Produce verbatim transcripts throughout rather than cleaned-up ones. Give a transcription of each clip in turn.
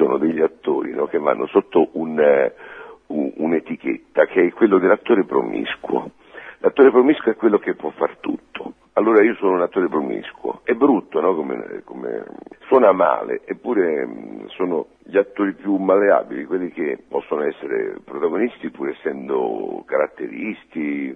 sono degli attori, no, che vanno sotto un, un, un'etichetta che è quello dell'attore promiscuo. L'attore promiscuo è quello che può far tutto. Allora io sono un attore promiscuo. È brutto, no? Come, come suona male, eppure mh, sono gli attori più malleabili, quelli che possono essere protagonisti pur essendo caratteristi,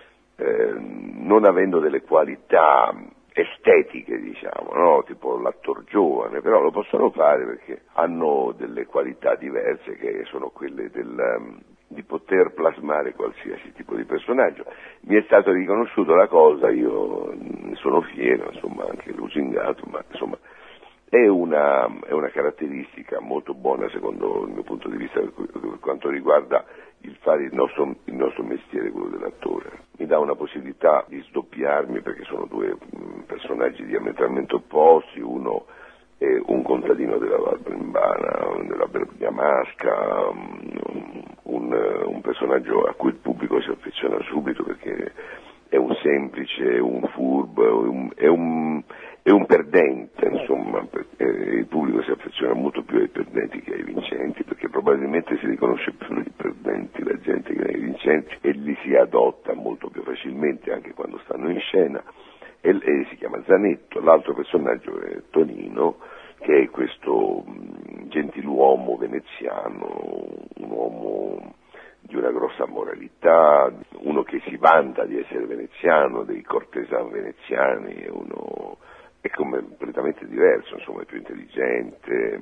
eh, non avendo delle qualità estetiche, diciamo, no? Tipo l'attor giovane, però lo possono fare perché hanno delle qualità diverse che sono quelle del, di poter plasmare qualsiasi tipo di personaggio. Mi è stato riconosciuto la cosa, io ne sono fiero, insomma, anche lusingato, ma insomma è una, è una caratteristica molto buona secondo il mio punto di vista per, per quanto riguarda il fare il nostro, il nostro mestiere, quello dell'attore. Mi dà una possibilità di sdoppiarmi perché sono due mh, personaggi diametralmente opposti, uno è un contadino della Val Brembana, della Bergamasca, um, un, un personaggio a cui il pubblico si affeziona subito perché è un semplice, è un furbo, è un, è un, è un perdente, insomma, il pubblico si affeziona molto più ai perdenti che ai vincenti, perché probabilmente si riconosce più nei perdenti la gente che nei vincenti e li si adotta molto più facilmente anche quando stanno in scena. E, e si chiama Zanetto, l'altro personaggio è Tonino, che è questo mh, gentiluomo veneziano, un uomo di una grossa moralità, uno che si vanta di essere veneziano, dei cortesani veneziani, è uno è completamente diverso, insomma, è più intelligente,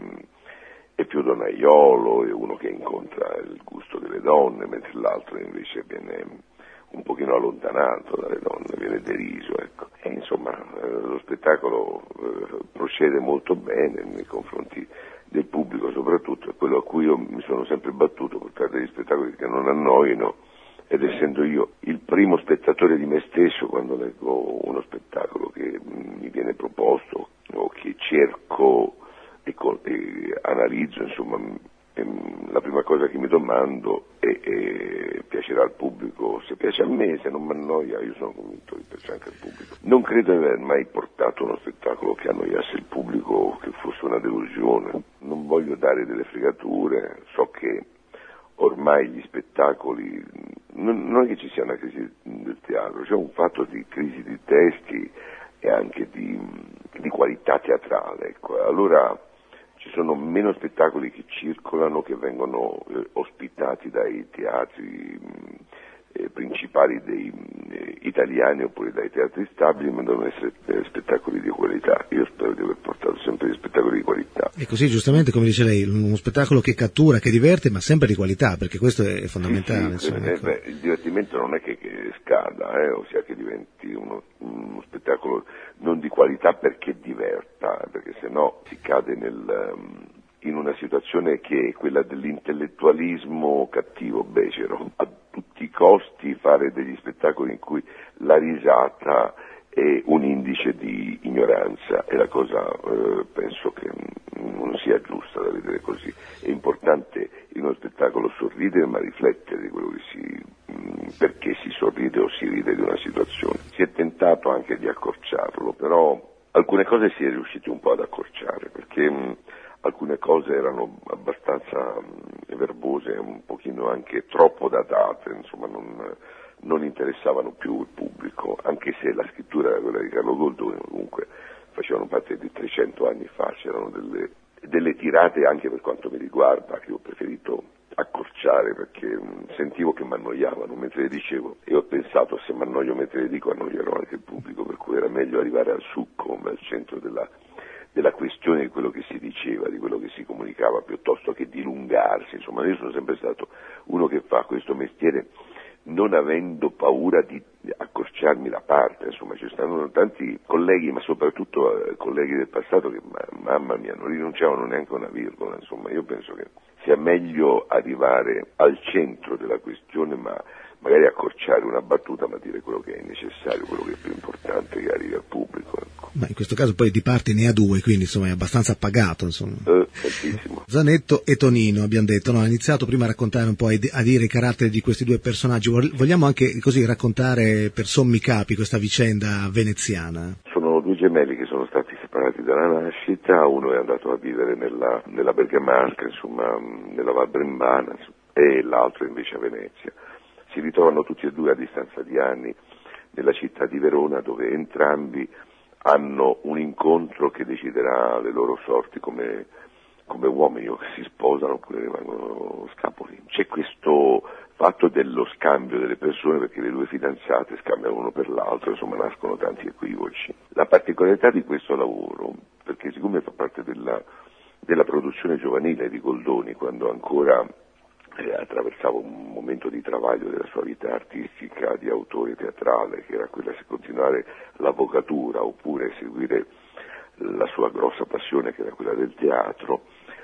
è più donnaiolo, è uno che incontra il gusto delle donne, mentre l'altro invece viene un pochino allontanato dalle donne, viene deriso, ecco. E insomma eh, lo spettacolo eh, procede molto bene nei confronti del pubblico, soprattutto è quello a cui io mi sono sempre battuto, portare degli spettacoli che non annoino, ed essendo io il primo spettatore di me stesso quando leggo uno spettacolo che mi viene proposto o che cerco e, e analizzo, insomma, la prima cosa che mi domando è, è piacerà al pubblico? Se piace a me, se non mi annoia, io sono convinto che piace anche al pubblico. Non credo di aver mai portato uno spettacolo che annoiasse il pubblico, che fosse una delusione. Non voglio dare delle fregature, so che ormai gli spettacoli, non, non è che ci sia una crisi del teatro, c'è un fatto di crisi di testi e anche di, di qualità teatrale, ecco. Allora ci sono meno spettacoli che circolano, che vengono eh, ospitati dai teatri eh, principali dei eh, italiani oppure dai teatri stabili, ma devono essere eh, spettacoli di qualità. Io spero di aver portato sempre dei spettacoli di qualità. E così, giustamente, come dice lei, uno spettacolo che cattura, che diverte, ma sempre di qualità, perché questo è fondamentale. Sì, sì, insomma, eh, ecco. beh, il divertimento non è che, che scada, eh, ossia che diventi uno, uno spettacolo non di qualità perché diverta, perché sennò si cade nel, um, in una situazione che è quella dell'intellettualismo cattivo, becero. A tutti i costi fare degli spettacoli in cui la risata è un indice di ignoranza e la cosa eh, penso che non sia giusta da vedere così. È importante in uno spettacolo sorridere ma riflettere di quello che si, mh, perché si sorride o si ride di una situazione. Si è tentato anche di accorciarlo, però alcune cose si è riusciti un po' ad accorciare perché mh, alcune cose erano abbastanza mh, verbose, un pochino anche troppo datate, insomma non, non interessavano più il pubblico, anche se la scrittura era quella di Carlo Goldoni, comunque facevano parte di trecento anni fa, c'erano delle, delle tirate anche per quanto mi riguarda che ho preferito accorciare perché mh, sentivo che mi annoiavano mentre le dicevo e ho pensato se mi annoio mentre le dico annoierò anche il pubblico, per cui era meglio arrivare al succo, al centro della della questione di quello che si diceva, di quello che si comunicava, piuttosto che dilungarsi. Insomma, io sono sempre stato uno che fa questo mestiere non avendo paura di accorciarmi la parte. Insomma, ci stanno tanti colleghi, ma soprattutto eh, colleghi del passato che, ma, mamma mia, non rinunciavano neanche a una virgola. Insomma, io penso che sia meglio arrivare al centro della questione, ma magari accorciare una battuta, ma dire quello che è necessario, quello che è più importante, che arrivi al pubblico. Ecco. Ma in questo caso poi di parte ne ha due, quindi insomma è abbastanza appagato. Insomma. Eh, tantissimo. Zanetto e Tonino, abbiamo detto, no? Ha iniziato prima a raccontare un po', a dire i caratteri di questi due personaggi. Vogliamo anche così raccontare per sommi capi questa vicenda veneziana? Sono due gemelli che sono stati separati dalla nascita, uno è andato a vivere nella, nella Bergamasca, insomma, nella Val Brembana, insomma, e l'altro invece a Venezia. Si ritrovano tutti e due a distanza di anni nella città di Verona, dove entrambi hanno un incontro che deciderà le loro sorti come, come uomini, o che si sposano oppure rimangono scapoli. C'è questo fatto dello scambio delle persone, perché le due fidanzate scambiano uno per l'altro, insomma nascono tanti equivoci. La particolarità di questo lavoro, perché siccome fa parte della, della produzione giovanile di Goldoni, quando ancora eh, attraversava un momento di travaglio della sua vita artistica di autore teatrale, che era quella se continuare l'avvocatura oppure seguire la sua grossa passione, che era quella del teatro,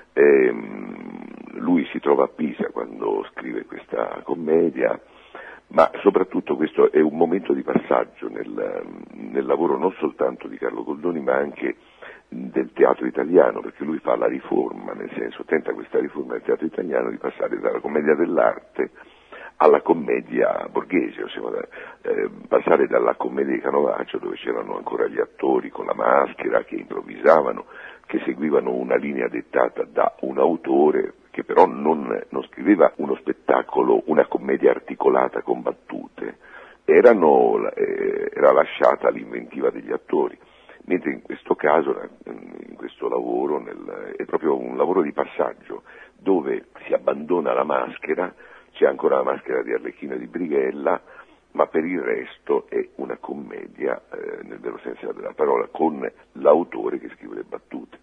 ehm, lui si trova a Pisa quando scrive questa commedia, ma soprattutto questo è un momento di passaggio nel, nel lavoro non soltanto di Carlo Goldoni, ma anche del teatro italiano, perché lui fa la riforma, nel senso tenta questa riforma del teatro italiano di passare dalla commedia dell'arte alla commedia borghese, ossia eh, passare dalla commedia di Canovaccio, dove c'erano ancora gli attori con la maschera che improvvisavano, che seguivano una linea dettata da un autore che però non, non scriveva uno spettacolo, una commedia articolata con battute, erano, eh, era lasciata all'inventiva degli attori. Mentre in questo caso, in questo lavoro, nel, è proprio un lavoro di passaggio, dove si abbandona la maschera, c'è ancora la maschera di Arlecchino e di Brighella, ma per il resto è una commedia, eh, nel vero senso della parola, con l'autore che scrive le battute.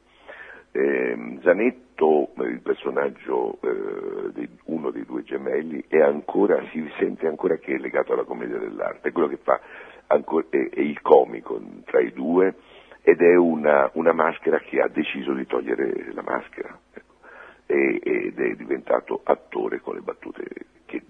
Eh, Zanetto, il personaggio, eh, di uno dei due gemelli, è ancora, si sente ancora che è legato alla commedia dell'arte, è quello che fa ancora, è, è il comico tra i due, ed è una, una maschera che ha deciso di togliere la maschera, ecco, e, ed è diventato attore con le battute che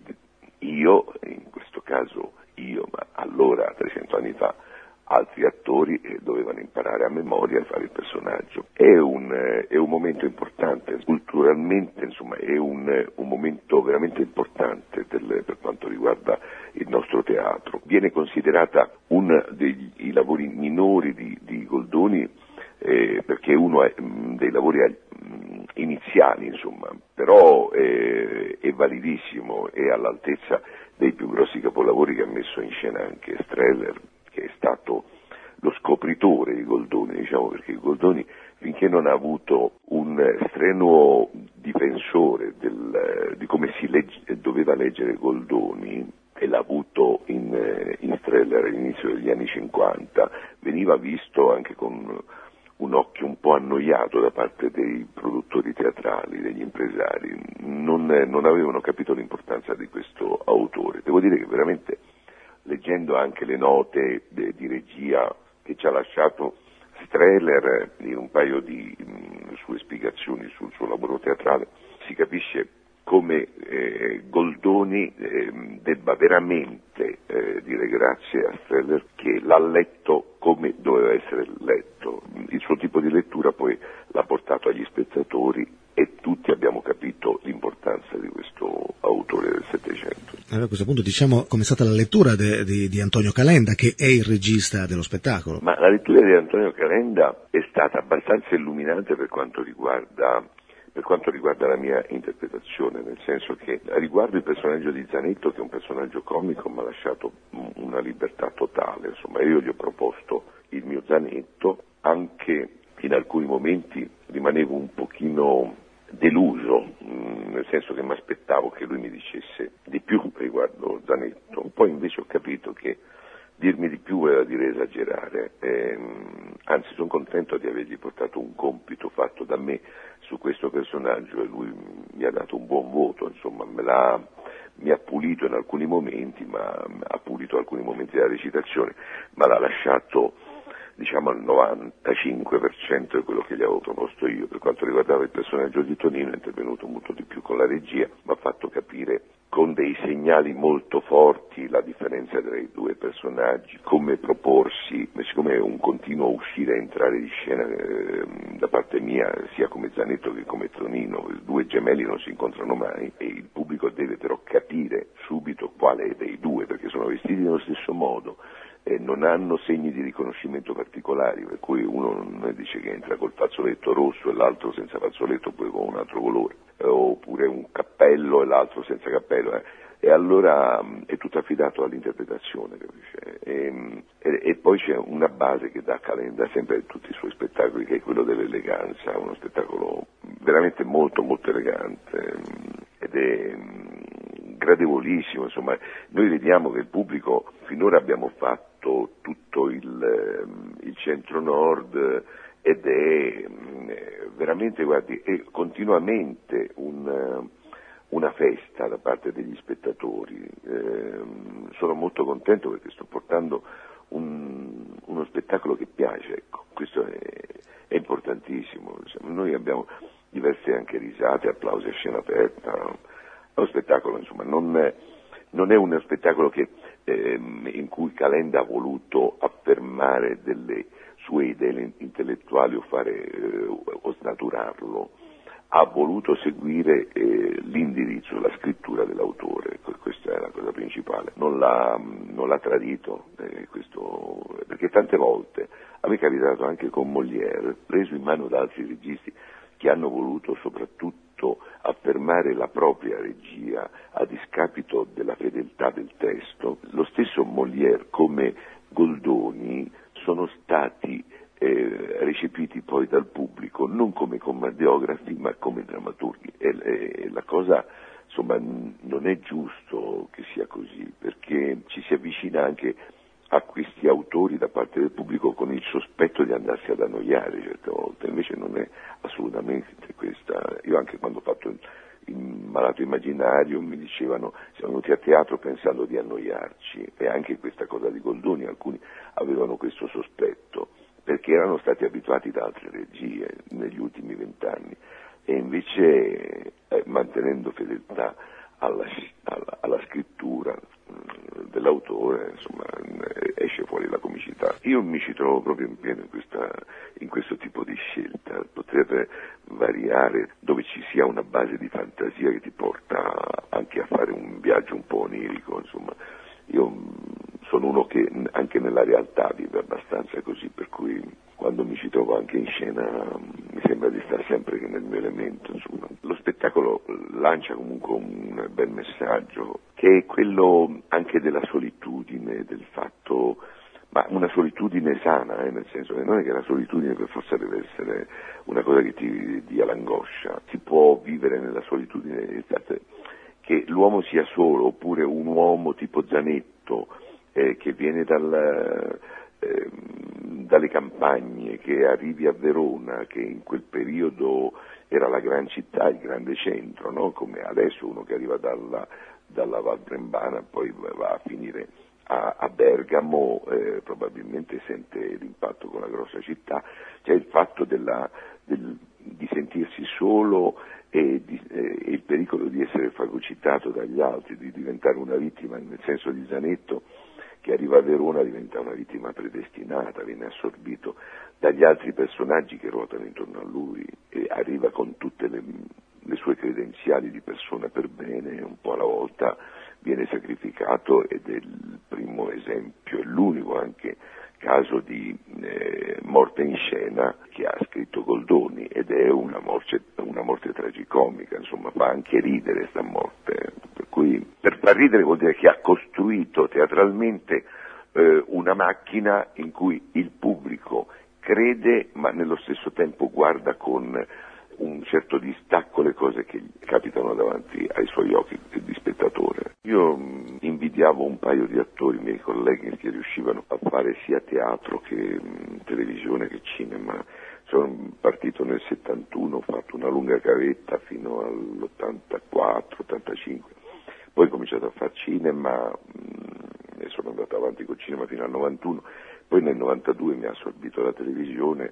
io, in questo caso io, ma allora trecento anni fa altri attori eh, dovevano imparare a memoria a fare il personaggio. È un, eh, è un momento importante, culturalmente, insomma, è un, eh, un momento veramente importante del, per quanto riguarda il nostro teatro. Viene considerata uno dei lavori minori di, di Goldoni, eh, perché è uno è, mh, dei lavori mh, iniziali, insomma, però eh, è validissimo, è all'altezza dei più grossi capolavori che ha messo in scena anche Streller, che è stato lo scopritore di Goldoni, diciamo, perché Goldoni, finché non ha avuto un strenuo difensore del, di come si legge, doveva leggere Goldoni, e l'ha avuto in, in Streller all'inizio degli anni cinquanta, veniva visto anche con un occhio un po' annoiato da parte dei produttori teatrali, degli impresari, non, non avevano capito l'importanza di questo autore. Devo dire che veramente, leggendo anche le note de, di regia che ci ha lasciato Streller in un paio di mh, sue spiegazioni sul suo lavoro teatrale, si capisce come eh, Goldoni eh, debba veramente eh, dire grazie a Streller, che l'ha letto come doveva essere letto. Il suo tipo di lettura poi l'ha portato agli spettatori e tutti abbiamo capito l'importanza di questo autore del Settecento. Allora, a questo punto diciamo com'è stata la lettura de, di, di Antonio Calenda, che è il regista dello spettacolo. Ma la lettura di Antonio Calenda è stata abbastanza illuminante per quanto riguarda per quanto riguarda la mia interpretazione, nel senso che riguardo il personaggio di Zanetto, che è un personaggio comico, mi ha lasciato una libertà totale, insomma io gli ho proposto il mio Zanetto, anche in alcuni momenti rimanevo un pochino deluso, mh, nel senso che mi aspettavo che lui mi dicesse di più riguardo Zanetto, poi invece ho capito che dirmi di più voleva dire esagerare, ehm, anzi sono contento di avergli portato un compito fatto da me su questo personaggio e lui mi ha dato un buon voto, insomma me l'ha, mi ha pulito in alcuni momenti, ma ha pulito alcuni momenti della recitazione, ma l'ha lasciato diciamo al novantacinque per cento di quello che gli avevo proposto io. Per quanto riguardava il personaggio di Tonino è intervenuto molto di più con la regia, mi ha fatto capire con dei segnali molto forti la differenza tra i due personaggi, come proporsi, siccome è un continuo uscire e entrare di scena eh, da parte mia, sia come Zanetto che come Tonino, i due gemelli non si incontrano mai e il pubblico deve però capire subito quale dei due, perché sono vestiti nello stesso modo, e non hanno segni di riconoscimento particolari, per cui uno non dice che entra col fazzoletto rosso e l'altro senza fazzoletto oppure con un altro colore, eh, oppure un cappello e l'altro senza cappello, eh. E allora mh, è tutto affidato all'interpretazione, capisce? E, e, e poi c'è una base che dà Calenda sempre a tutti i suoi spettacoli, che è quello dell'eleganza, uno spettacolo veramente molto molto elegante mh, ed è mh, gradevolissimo, insomma. Noi vediamo che il pubblico, finora abbiamo fatto tutto il, il centro-nord ed è mh, veramente, guardi, è continuamente un... una festa da parte degli spettatori. Eh, sono molto contento perché sto portando un, uno spettacolo che piace, ecco. Questo è, è importantissimo. Noi abbiamo diverse anche risate, applausi a scena aperta. È uno spettacolo, insomma, non è, non è uno spettacolo che, eh, in cui Calenda ha voluto affermare delle sue idee intellettuali o fare eh, o snaturarlo. Ha voluto seguire eh, l'indirizzo, la scrittura dell'autore, questa è la cosa principale, non l'ha, non l'ha tradito, eh, questo, perché tante volte a me è capitato anche con Molière, preso in mano da altri registi che hanno voluto soprattutto affermare la propria regia a discapito della fedeltà del testo. Lo stesso Molière come Goldoni sono stati Eh, recepiti poi dal pubblico non come commediografi ma come drammaturghi e, e la cosa, insomma, non è giusto che sia così, perché ci si avvicina anche a questi autori da parte del pubblico con il sospetto di andarsi ad annoiare certe volte, invece non è assolutamente questa. Io anche quando ho fatto il, il Malato Immaginario mi dicevano siamo venuti a teatro pensando di annoiarci, e anche questa cosa di Goldoni alcuni avevano questo sospetto, perché erano stati abituati da altre regie negli ultimi vent'anni e invece eh, mantenendo fedeltà alla, alla, alla scrittura mh, dell'autore, insomma, esce fuori la comicità. Io mi ci trovo proprio in pieno in, questa, in questo tipo di scelta, poter variare dove ci sia una base di fantasia che ti porta anche a fare un viaggio un po' onirico, insomma. Io sono uno che anche nella realtà vive abbastanza così, per cui quando mi ci trovo anche in scena mi sembra di stare sempre nel mio elemento, insomma. Lo spettacolo lancia comunque un bel messaggio, che è quello anche della solitudine, del fatto, ma una solitudine sana, eh, nel senso che non è che la solitudine per forza deve essere una cosa che ti dia l'angoscia, si può vivere nella solitudine, che l'uomo sia solo, oppure un uomo tipo Zanetto, eh, che viene dal, eh, dalle campagne, che arrivi a Verona, che in quel periodo era la gran città, il grande centro, no? Come adesso uno che arriva dalla, dalla Val Brembana poi va a finire a, a Bergamo, eh, probabilmente sente l'impatto con la grossa città. C'è il fatto della, del, di sentirsi solo e, di, eh, e il pericolo di essere fagocitato dagli altri, di diventare una vittima, nel senso di Zanetto che arriva a Verona diventa una vittima predestinata, viene assorbito dagli altri personaggi che ruotano intorno a lui e arriva con tutte le, le sue credenziali di persona per bene, un po' alla volta viene sacrificato, ed è il primo esempio, e l'unico anche caso di eh, morte in scena che ha scritto Goldoni, ed è una morte, una morte tragicomica, insomma fa anche ridere sta morte, per cui per far ridere vuol dire che ha costruito teatralmente eh, una macchina in cui il pubblico crede ma nello stesso tempo guarda con un certo distacco le cose che capitano davanti ai suoi occhi di spettatore. Io mh, invidiavo un paio di attori, miei colleghi, che riuscivano a fare sia teatro che mh, televisione che cinema. Sono partito nel settantuno, ho fatto una lunga gavetta fino all'ottantaquattro ottantacinque, poi ho cominciato a fare cinema mh, e sono andato avanti col cinema fino al novantuno, poi nel novantadue mi ha assorbito la televisione.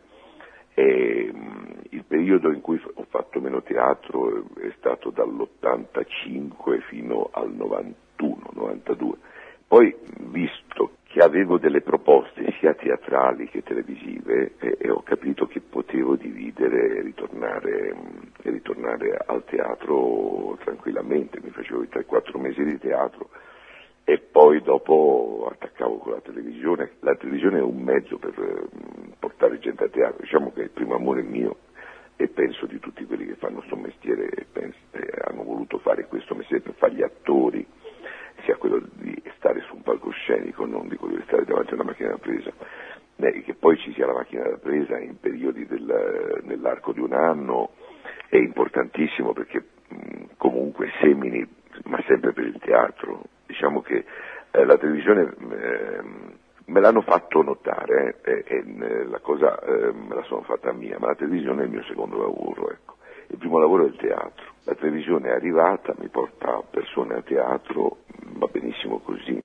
E, mh, il periodo in cui ho fatto meno teatro è stato dall'ottantacinque fino al novantuno novantadue. Poi, visto che avevo delle proposte sia teatrali che televisive, e, e ho capito che potevo dividere e ritornare, mh, e ritornare al teatro tranquillamente. Mi facevo i tre quattro mesi di teatro e poi dopo attaccavo con la televisione. La televisione è un mezzo per eh, portare gente a teatro, diciamo che è il primo amore mio e penso di tutti quelli che fanno questo mestiere e penso, eh, hanno voluto fare questo mestiere per fare gli attori, sia quello di stare su un palcoscenico, non di quello di stare davanti a una macchina da presa. Eh, che poi ci sia la macchina da presa in periodi del, nell'arco di un anno è importantissimo perché mh, comunque semini, ma sempre per il teatro. Diciamo che eh, la televisione eh, me l'hanno fatto notare, eh, e eh, la cosa eh, me la sono fatta mia, ma la televisione è il mio secondo lavoro, ecco. Il primo lavoro è il teatro. La televisione è arrivata, mi porta persone a teatro, va benissimo così.